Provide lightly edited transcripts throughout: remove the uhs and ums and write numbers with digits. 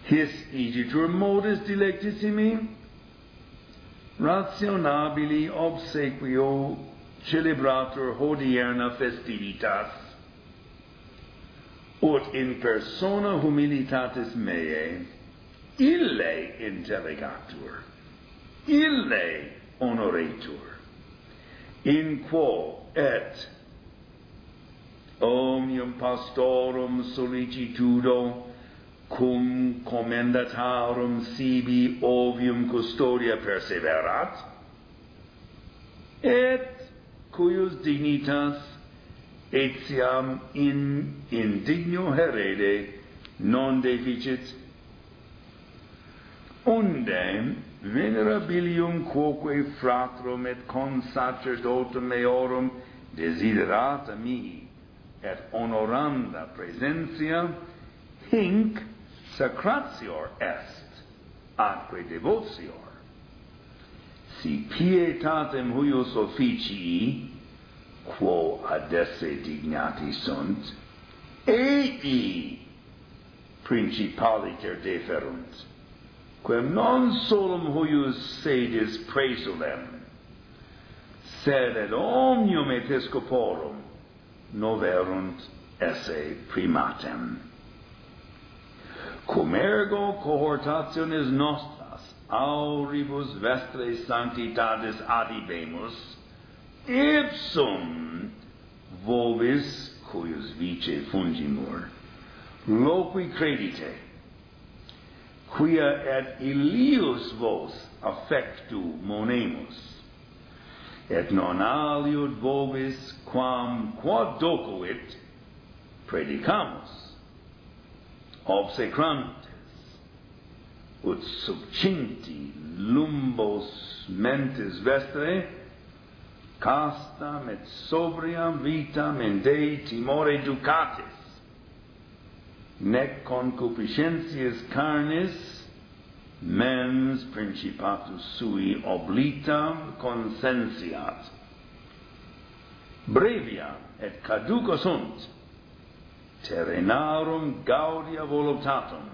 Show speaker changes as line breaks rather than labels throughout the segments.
his igitur modus dilectissimi, rationabili obsequio celebratur hodierna festivitas, ut in persona humilitatis meae ille intellegatur, ille honoretur, in quo et omnium pastorum solicitudo cum commendatarum sibi ovium custodia perseverat, et cuius dignitas etiam in indigno herede non deficit, unde venerabilium quoque fratrum et consacerdotum meorum desiderata mi et honoranda presentia hinc sacratior est atque devotior, si pietatem huius officii quo ad esse dignati sunt ei principaliter deferunt, quem non solum huius sedis praesulem, sed et omnium episcoporum noverunt esse primatem. Cum ergo cohortationis nostras auribus vestre sanctitatis adibemus, ipsum vobis cuius vice fungimur loqui credite, quia et illius vos affectu monemus, et non aliud vobis quam quod docuit predicamus, obsecrantes, ut subcinti lumbos mentis vestre, castam et sobriam vitam in Dei timore ducatis, nec concupiscentias carnis, mens principatus sui oblitam consentiat. Brevia et caduca sunt, terrenarum gaudia voluptatum,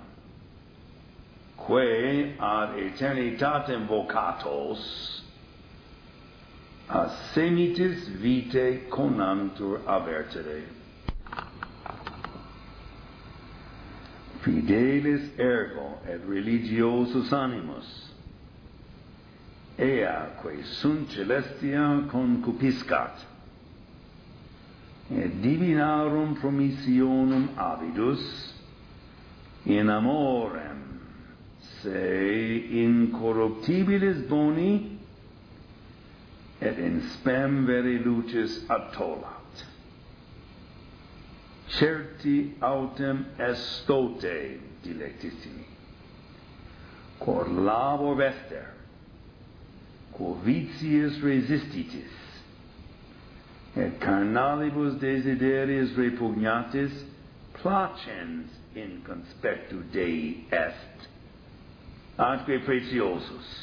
quae ad eternitatem vocatos, a semitis vitae conantur avertere. Fidelis ergo et religiosus animus, eaque sunt celestia concupiscat, et divinarum promissionum avidus, in amorem se incorruptibilis boni, et in spem vere lucis attolat. Certi autem estote dilectissimi, cor labor vester, quo vitiis resistitis, et carnalibus desideris repugnatis placens in conspectu Dei est, atque preciosus,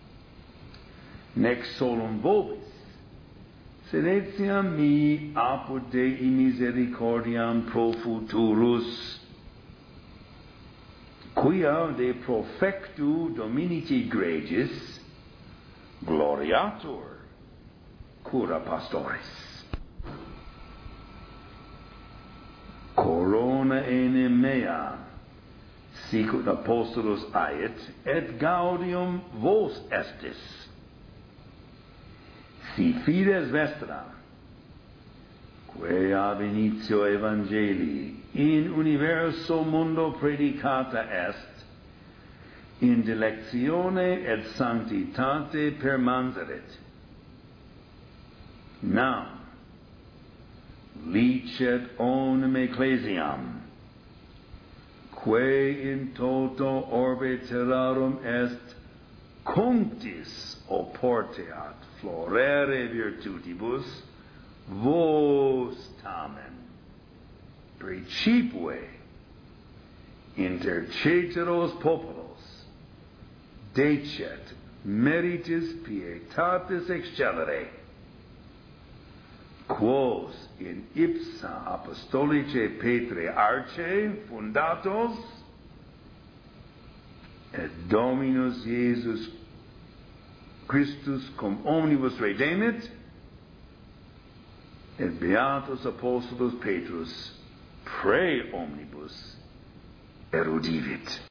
nec solum vobis, sed etiam mi apud Dei misericordiam pro futurus, quia de profectu Dominici gregis gloriatur cura pastoris. Corona enim mea, sicut apostolus ait, et gaudium vos estis. Si fides vestra, quae ab initio Evangelii in universo mundo predicata est, in dilectione et sanctitate permanserit. Nam licet omnem ecclesiam, quae in toto orbe terrarum est cunctis oporteat florere virtutibus, vos tamen precipue inter ceteros populos decet meritis pietatis excellere, quos in ipsa apostolice Petre arce fundatos et Dominus Jesus Christus cum omnibus redemit, et Beatus Apostolus Petrus pre omnibus erudivit.